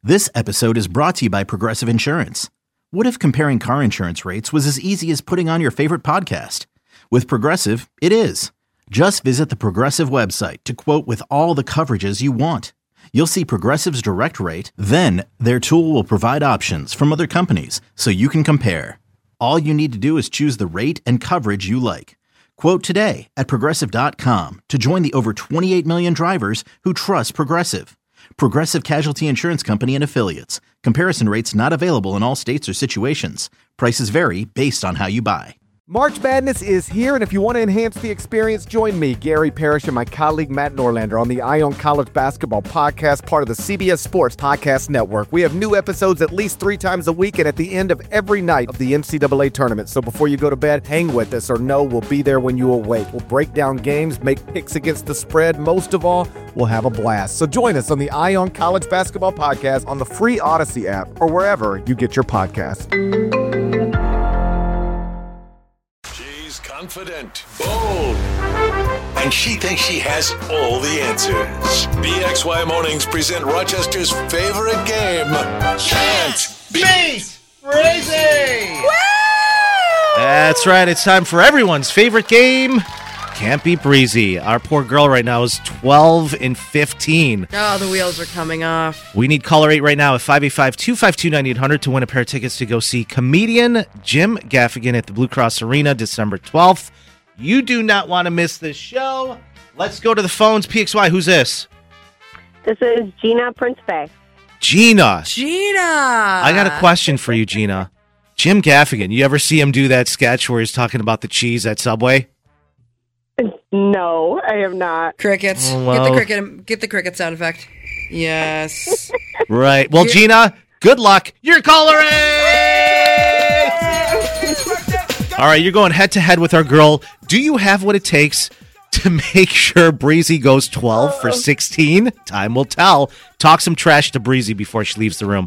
This episode is brought to you by Progressive Insurance. What if comparing car insurance rates was as easy as putting on your favorite podcast? With Progressive, it is. Just visit the Progressive website to quote with all the coverages you want. You'll see Progressive's direct rate, then their tool will provide options from other companies so you can compare. All you need to do is choose the rate and coverage you like. Quote today at Progressive.com to join the over 28 million drivers who trust Progressive. Progressive Casualty Insurance Company and Affiliates. Comparison rates not available in all states or situations. Prices vary based on how you buy. March Madness is here, and if you want to enhance the experience, join me, Gary Parrish, and my colleague Matt Norlander on the Eye on College Basketball Podcast, part of the CBS Sports Podcast Network. We have new episodes at least 3 times a week and at the end of every night of the NCAA tournament. So before you go to bed, hang with us or know we'll be there when you awake. We'll break down games, make picks against the spread. Most of all, we'll have a blast. So join us on the Eye on College Basketball Podcast on the free Odyssey app or wherever you get your podcasts. Confident, bold, and she thinks she has all the answers. BXY Mornings present Rochester's favorite game, Can't Beat Breezy! That's right, it's time for everyone's favorite game, Can't Beat Breezy. Our poor girl right now is 12 and 15. Oh, the wheels are coming off. We need caller 8 right now at 585-252-9800 to win a pair of tickets to go see comedian Jim Gaffigan at the Blue Cross Arena December 12th. You do not want to miss this show. Let's go to the phones. PXY, who's this? This is Gina Prince Bay. Gina. I got a question for you, Gina. Jim Gaffigan, you ever see him do that sketch where he's talking about the cheese at Subway? No, I have not. Crickets. Oh, well. Get the cricket sound effect. Yes. Right. Well, Gina, good luck. You're caller 8! All right, you're going head-to-head with our girl. Do you have what it takes to make sure Breezy goes 12 for 16? Time will tell. Talk some trash to Breezy before she leaves the room.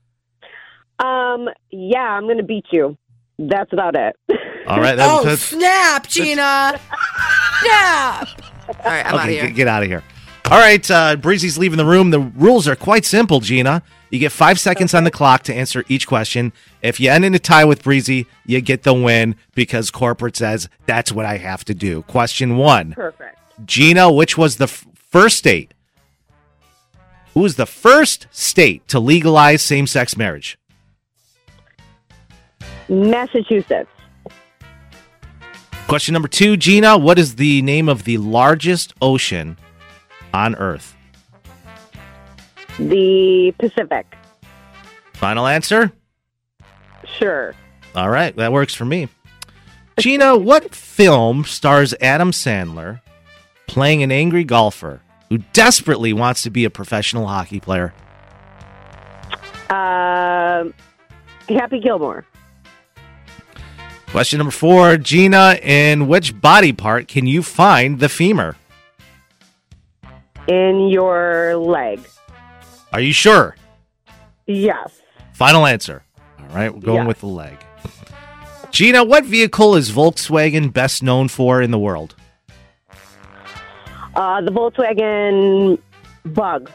Yeah, I'm going to beat you. That's about it. All right. Snap, Gina. Snap. All right, I'm out of here. Get out of here. All right, Breezy's leaving the room. The rules are quite simple, Gina. You get 5 seconds on the clock to answer each question. If you end in a tie with Breezy, you get the win because corporate says that's what I have to do. Question 1. Perfect. Gina, which was the first state? Who was the first state to legalize same-sex marriage? Massachusetts. Question number 2, Gina, what is the name of the largest ocean on Earth? The Pacific. Final answer? Sure. All right, that works for me. Gina, what film stars Adam Sandler playing an angry golfer who desperately wants to be a professional hockey player? Happy Gilmore. Question number 4, Gina, in which body part can you find the femur? In your leg. Are you sure? Yes. Final answer. All right, we're going Yeah. with the leg. Gina, what vehicle is Volkswagen best known for in the world? The Volkswagen Bug.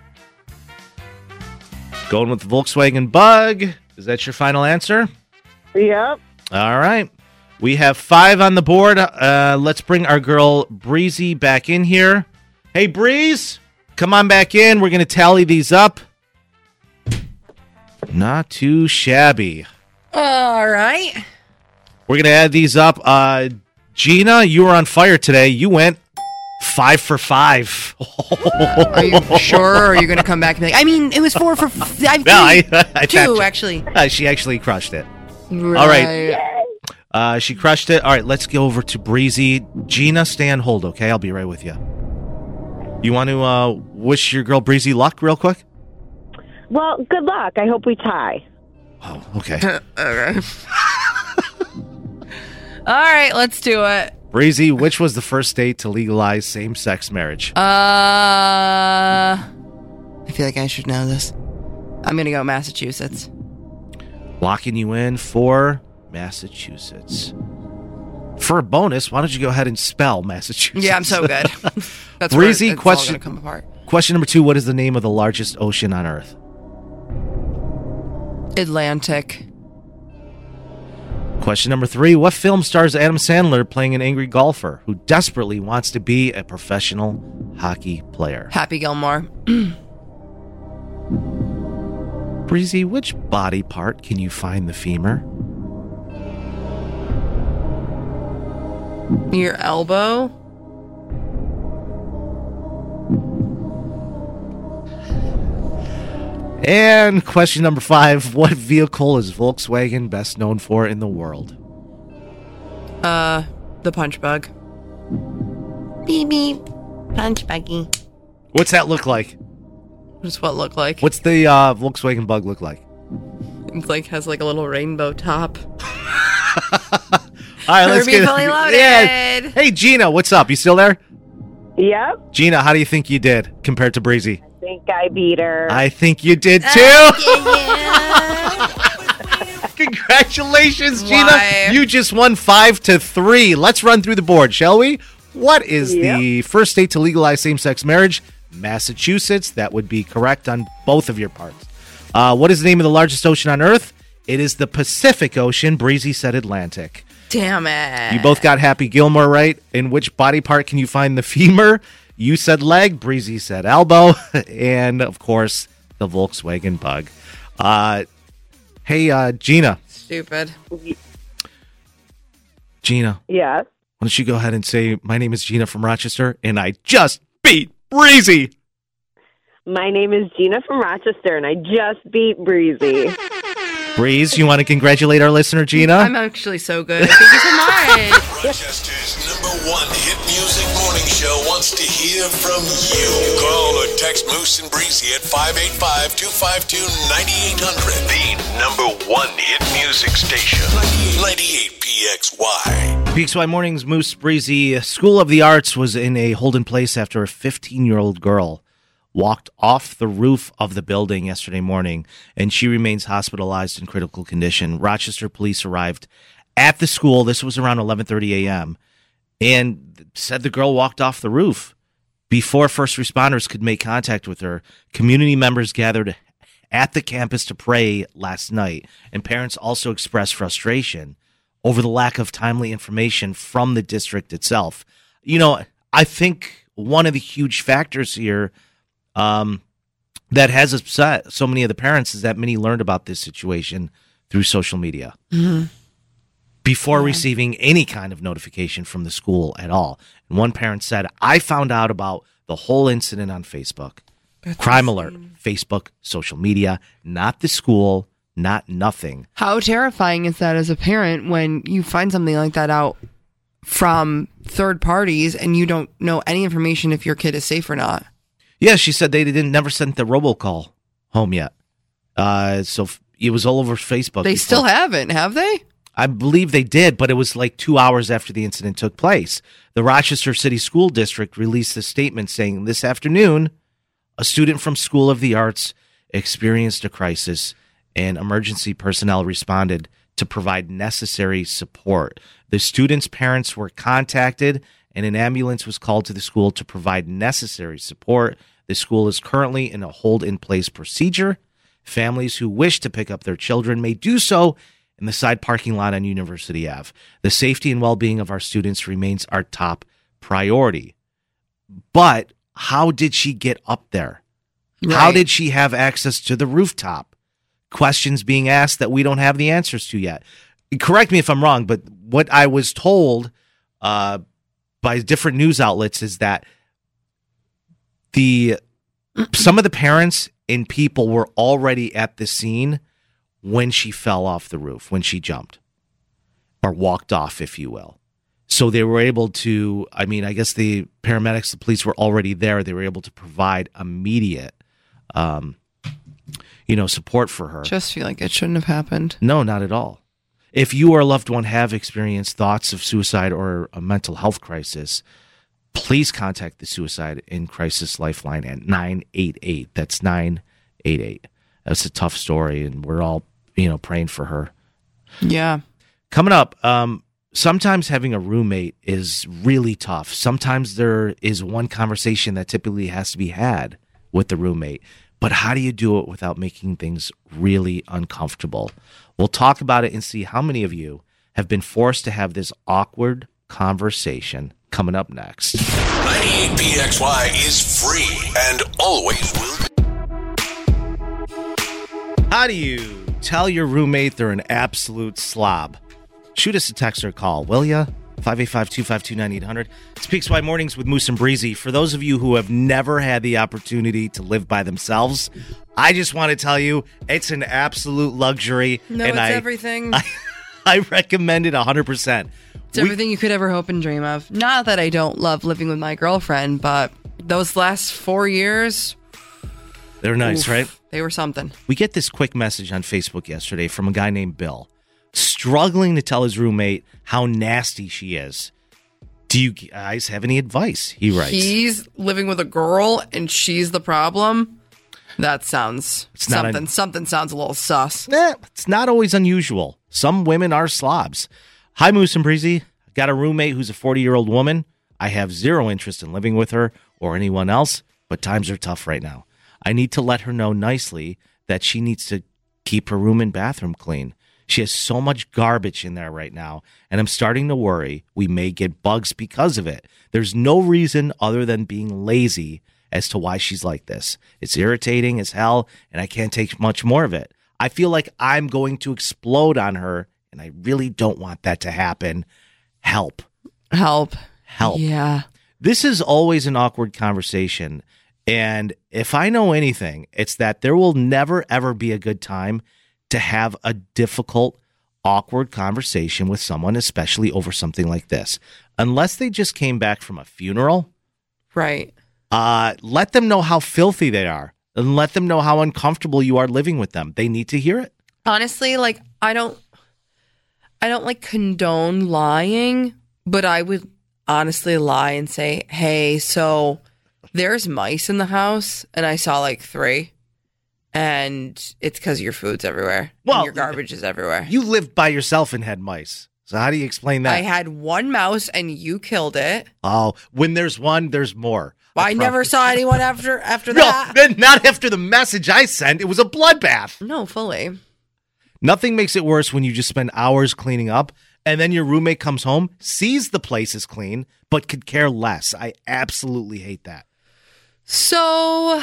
Going with the Volkswagen Bug. Is that your final answer? Yep. All right. We have 5 on the board. Let's bring our girl Breezy back in here. Hey, Breeze, come on back in. We're going to tally these up. Not too shabby. All right. We're going to add these up. Gina, you were on fire today. You went 5 for 5. Are you sure? Or are you going to come back and be like, I mean, it was 4 for 5. No, I 2, actually. She actually crushed it. Right. All right. She crushed it. All right, let's go over to Breezy. Gina, stay on hold, okay? I'll be right with you. You want to wish your girl Breezy luck real quick? Well, good luck. I hope we tie. Oh, okay. Okay. All right, let's do it. Breezy, which was the first state to legalize same-sex marriage? I feel like I should know this. I'm going to go Massachusetts. Locking you in for Massachusetts. For a bonus, why don't you go ahead and spell Massachusetts? Yeah, I'm so good. That's Breezy, where it's question all gonna come apart. Question number 2, what is the name of the largest ocean on Earth? Atlantic. Question number 3. What film stars Adam Sandler playing an angry golfer who desperately wants to be a professional hockey player? Happy Gilmore. Breezy, which body part can you find the femur? Your elbow. And question number 5. What vehicle is Volkswagen best known for in the world? The punch bug. Beep beep. Punch buggy. What's that look like? What's what look like? What's the Volkswagen Bug look like? It's like has like a little rainbow top. All right, let's get fully loaded. Yeah. Hey, Gina, what's up? You still there? Yep. Gina, how do you think you did compared to Breezy? I think I beat her. I think you did too. Congratulations, Gina. Why? You just won 5-3. Let's run through the board, shall we? What is the first state to legalize same-sex marriage? Massachusetts. That would be correct on both of your parts. What is the name of the largest ocean on Earth? It is the Pacific Ocean. Breezy said Atlantic. Damn it. You both got Happy Gilmore right. In which body part can you find the femur? You said leg. Breezy said elbow. And, of course, the Volkswagen Bug. Hey, Gina. Stupid. Gina, Yes. why don't you go ahead and say, my name is Gina from Rochester, and I just beat Breezy. My name is Gina from Rochester, and I just beat Breezy. Breeze, you want to congratulate our listener, Gina? I'm actually so good. Thank you so much. Rochester's #1 hit music morning show wants to hear from you. Call or text Moose and Breezy at 585-252-9800. The #1 hit music station. 98 PXY. PXY Mornings, Moose Breezy. School of the Arts was in a hold-in place after a 15-year-old girl walked off the roof of the building yesterday morning, and she remains hospitalized in critical condition. Rochester police arrived at the school. This was around 11:30 a.m. and said the girl walked off the roof. Before first responders could make contact with her, community members gathered at the campus to pray last night, and parents also expressed frustration over the lack of timely information from the district itself. You know, I think one of the huge factors here that has upset so many of the parents is that many learned about this situation through social media before receiving any kind of notification from the school at all. And one parent said, I found out about the whole incident on Facebook. Crime alert, Facebook, social media, not the school, not nothing. How terrifying is that as a parent when you find something like that out from third parties and you don't know any information if your kid is safe or not? Yeah, she said they never sent the robocall home yet. So it was all over Facebook. They still haven't, have they? I believe they did, but it was like 2 hours after the incident took place. The Rochester City School District released a statement saying this afternoon, a student from School of the Arts experienced a crisis and emergency personnel responded to provide necessary support. The student's parents were contacted and an ambulance was called to the school to provide necessary support. The school is currently in a hold-in-place procedure. Families who wish to pick up their children may do so in the side parking lot on University Ave. The safety and well-being of our students remains our top priority. But how did she get up there? Right. How did she have access to the rooftop? Questions being asked that we don't have the answers to yet. Correct me if I'm wrong, but what I was told by different news outlets is that some of the parents and people were already at the scene when she fell off the roof, when she jumped or walked off, if you will. So they were able to, I guess the paramedics, the police were already there. They were able to provide immediate, support for her. Just feel like it shouldn't have happened. No, not at all. If you or a loved one have experienced thoughts of suicide or a mental health crisis, please contact the Suicide in Crisis Lifeline at 988. That's 988. That's a tough story, and we're all, praying for her. Yeah. Coming up, sometimes having a roommate is really tough. Sometimes there is one conversation that typically has to be had with the roommate. But how do you do it without making things really uncomfortable? We'll talk about it and see how many of you have been forced to have this awkward conversation coming up next. 98PXY is free and always will be. How do you tell your roommate they're an absolute slob? Shoot us a text or call, will ya? 585-252-9800. It's PXY Mornings with Moose and Breezy. For those of you who have never had the opportunity to live by themselves, I just want to tell you it's an absolute luxury. No, and it's everything. I recommend it 100%. It's everything you could ever hope and dream of. Not that I don't love living with my girlfriend, but those last 4 years... They're nice, right? They were something. We get this quick message on Facebook yesterday from a guy named Bill, struggling to tell his roommate how nasty she is. Do you guys have any advice? He writes. He's living with a girl and she's the problem. That sounds something. Something sounds a little sus. It's not always unusual. Some women are slobs. Hi, Moose and Breezy. I've got a roommate who's a 40-year-old woman. I have zero interest in living with her or anyone else, but times are tough right now. I need to let her know nicely that she needs to keep her room and bathroom clean. She has so much garbage in there right now, and I'm starting to worry we may get bugs because of it. There's no reason other than being lazy as to why she's like this. It's irritating as hell, and I can't take much more of it. I feel like I'm going to explode on her, and I really don't want that to happen. Help. Help. Yeah. This is always an awkward conversation. And if I know anything, it's that there will never, ever be a good time to have a difficult, awkward conversation with someone, especially over something like this. Unless they just came back from a funeral. Right. Let them know how filthy they are. And let them know how uncomfortable you are living with them. They need to hear it. Honestly, like, I don't like condone lying, but I would honestly lie and say, hey, so... there's mice in the house, and I saw like 3, and it's because your food's everywhere. Well, and your garbage is everywhere. You lived by yourself and had mice. So how do you explain that? I had one mouse, and you killed it. Oh, when there's one, there's more. Well, I never saw anyone after that. No, not after the message I sent. It was a bloodbath. No, fully. Nothing makes it worse when you just spend hours cleaning up, and then your roommate comes home, sees the place is clean, but could care less. I absolutely hate that. So,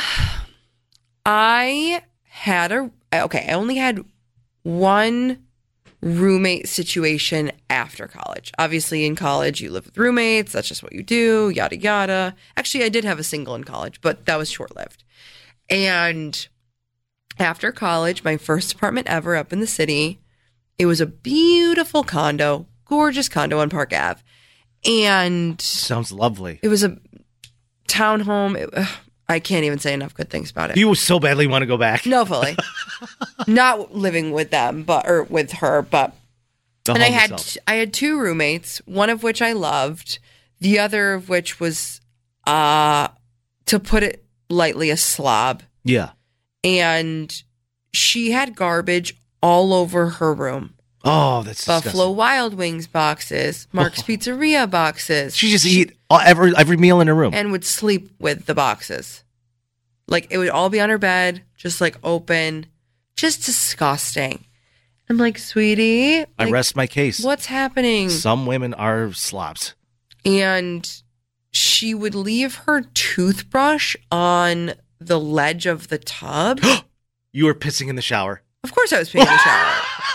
I only had one roommate situation after college. Obviously, in college, you live with roommates. That's just what you do, yada, yada. Actually, I did have a single in college, but that was short-lived. And after college, my first apartment ever up in the city, it was a beautiful condo, gorgeous condo on Park Ave. And sounds lovely. It was a townhome. I can't even say enough good things about it. You so badly want to go back. No, fully. Not living with them, or with her, but and I had 2 roommates, one of which I loved, the other of which was, to put it lightly, a slob. Yeah. And she had garbage all over her room. Oh, that's Buffalo disgusting. Wild Wings boxes, Mark's Pizzeria boxes. She just eat every meal in her room. And would sleep with the boxes. Like, it would all be on her bed, just like open. Just disgusting. I'm like, sweetie. Like, I rest my case. What's happening? Some women are slobs. And she would leave her toothbrush on the ledge of the tub. You were pissing in the shower. Of course I was peeing in the shower.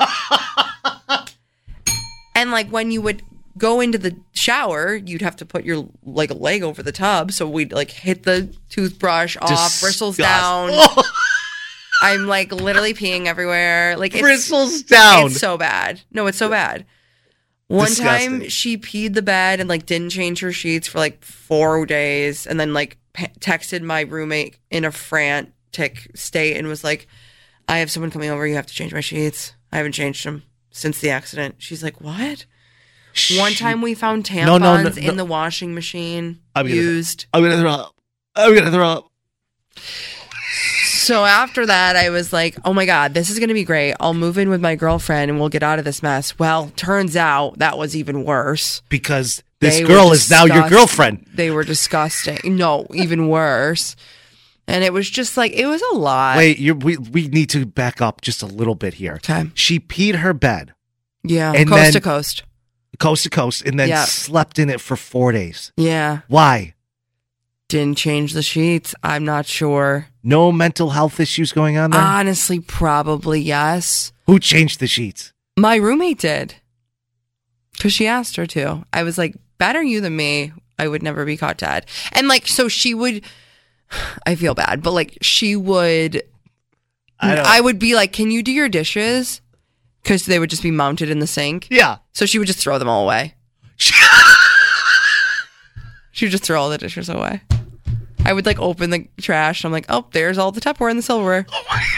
And like when you would go into the shower, you'd have to put your like leg over the tub. So we'd like hit the toothbrush off, bristles down. I'm like literally peeing everywhere. Like bristles down. It's so bad. No, it's so bad. One time she peed the bed and like didn't change her sheets for like 4 days, and then like texted my roommate in a frantic state and was like, I have someone coming over. You have to change my sheets. I haven't changed them since the accident. She's like, what? One time we found tampons in the washing machine used. I'm going to throw up. So after that, I was like, oh my God, this is going to be great. I'll move in with my girlfriend and we'll get out of this mess. Well, turns out that was even worse. Because this girl is now your girlfriend. They were disgusting. No, even worse. And it was just like, it was a lot. Wait, we need to back up just a little bit here. Okay. She peed her bed. Yeah. And coast then- to coast. Coast to coast, and then Yeah. slept in it for 4 days. Yeah. Why? Didn't change the sheets. I'm not sure. No mental health issues going on there? Honestly, probably yes. Who changed the sheets? My roommate did. Because she asked her to. I was like, better you than me. I would never be caught dead. And like, so she would, I feel bad, but like she would, I would be like, can you do your dishes? Because they would just be mounted in the sink. Yeah. So she would just throw them all away. She would just throw all the dishes away. I would like open the trash. I'm like, oh, there's all the Tupperware and the silverware.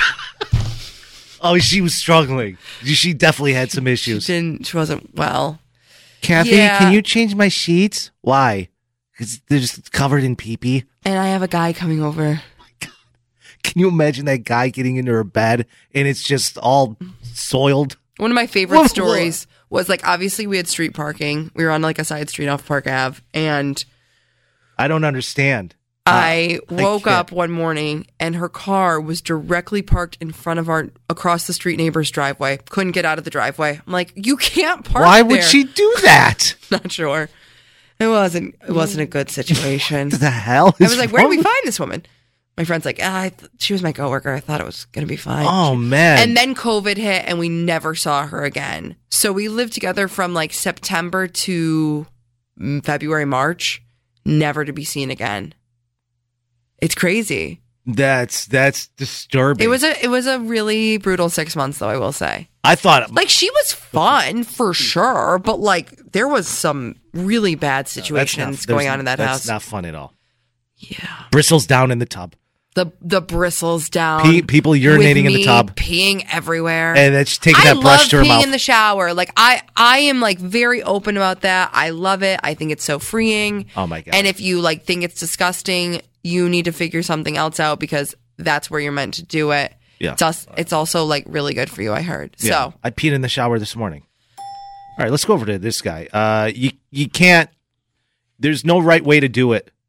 Oh, she was struggling. She definitely had some issues. She wasn't well. Kathy, Yeah. can you change my sheets? Why? Because they're just covered in pee-pee. And I have a guy coming over. Can you imagine that guy getting into her bed and it's just all soiled? One of my favorite Whoa. stories was like, obviously we had street parking. We were on like a side street off Park Ave. And I don't understand. I woke can't. up one morning and her car was directly parked in front of our across the street neighbor's driveway. Couldn't get out of the driveway. I'm like, you can't park Why there. would she do that? Not sure. It wasn't a good situation. What the hell? I was like, where did we find this woman? My friend's like, she was my coworker. I thought it was going to be fine. Oh, man. And then COVID hit and we never saw her again. So we lived together from like September to February, March, never to be seen again. It's crazy. That's disturbing. It was a really brutal 6 months though, I will say. I thought Like she was fun for sure, but like there was some really bad situations going on in that house. That's not fun at all. Yeah. Bristles down in the tub. The bristles down. People urinating in the tub. Peeing everywhere. And then she's taking that brush to her I love peeing mouth. in the shower. Like I am like very open about that. I love it. I think it's so freeing. Oh my God. And if you like think it's disgusting, you need to figure something else out because that's where you're meant to do it. Yeah. It's also like really good for you, I heard. Yeah. So I peed in the shower this morning. All right, let's go over to this guy. You can't. There's no right way to do it.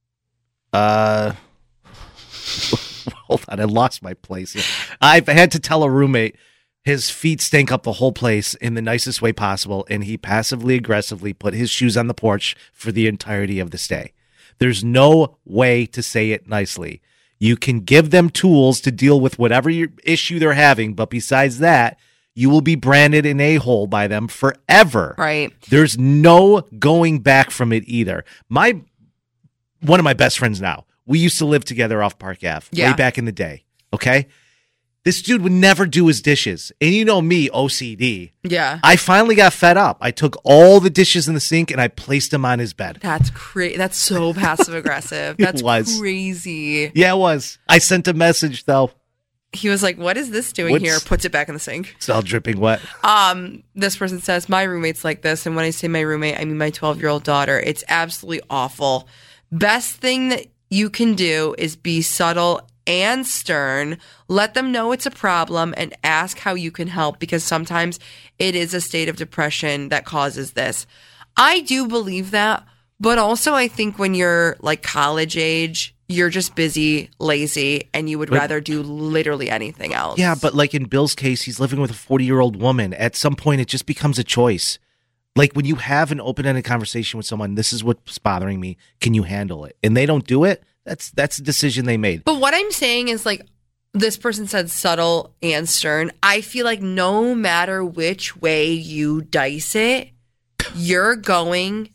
Hold on, I lost my place. I've had to tell a roommate his feet stink up the whole place in the nicest way possible, and he passively aggressively put his shoes on the porch for the entirety of the stay. There's no way to say it nicely. You can give them tools to deal with whatever issue they're having, but besides that, you will be branded an a-hole by them forever. right. There's no going back from it either. One of my best friends now, we used to live together off Park Ave way back in the day. Okay. This dude would never do his dishes. And you know me, OCD. Yeah. I finally got fed up. I took all the dishes in the sink and I placed them on his bed. That's crazy. That's so passive aggressive. That's was. crazy. Yeah, it was. I sent a message though. He was like, "What is this doing here?" Puts it back in the sink. It's all dripping wet. This person says, my roommate's like this. And when I say my roommate, I mean my 12-year-old daughter. It's absolutely awful. Best thing that you can do is be subtle and stern. Let them know it's a problem and ask how you can help because sometimes it is a state of depression that causes this. I do believe that. But also I think when you're like college age, you're just busy, lazy, and you would rather do literally anything else. Yeah, but like in Bill's case, he's living with a 40-year-old woman. At some point, it just becomes a choice. Like when you have an open-ended conversation with someone, this is what's bothering me. Can you handle it? And they don't do it. That's a decision they made. But what I'm saying is like this person said subtle and stern. I feel like no matter which way you dice it, you're going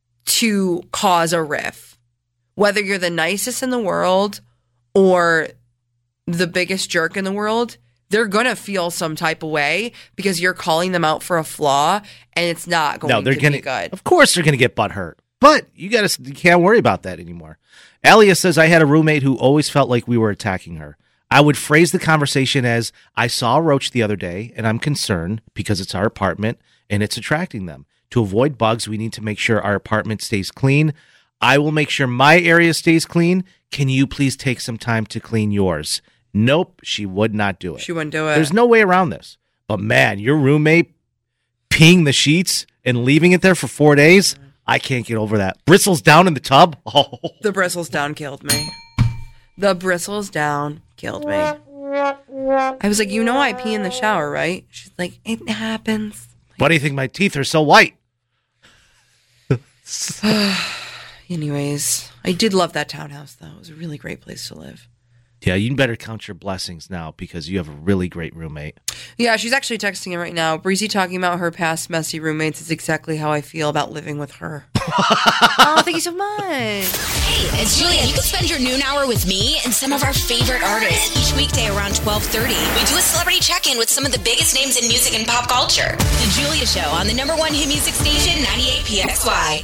to cause a riff. Whether you're the nicest in the world or the biggest jerk in the world, they're going to feel some type of way because you're calling them out for a flaw and it's not going to be good. Of course they're going to get butthurt. But you can't worry about that anymore. Alia says, I had a roommate who always felt like we were attacking her. I would phrase the conversation as, I saw a roach the other day and I'm concerned because it's our apartment and it's attracting them. To avoid bugs, we need to make sure our apartment stays clean. I will make sure my area stays clean. Can you please take some time to clean yours? Nope, she would not do it. She wouldn't do it. There's no way around this. But man, your roommate peeing the sheets and leaving it there for 4 days, I can't get over that. Bristles down in the tub. Oh. The bristles down killed me. The bristles down killed me. I was like, I pee in the shower, right? She's like, it happens. Why do you think my teeth are so white? Anyways, I did love that townhouse, though. It was a really great place to live. Yeah, you better count your blessings now because you have a really great roommate. Yeah, she's actually texting him right now. Breezy talking about her past messy roommates is exactly how I feel about living with her. Oh, thank you so much. Hey, it's Julia. You can spend your noon hour with me and some of our favorite artists each weekday around 12:30. We do a celebrity check-in with some of the biggest names in music and pop culture. The Julia Show on the #1 hit music station, 98 PXY.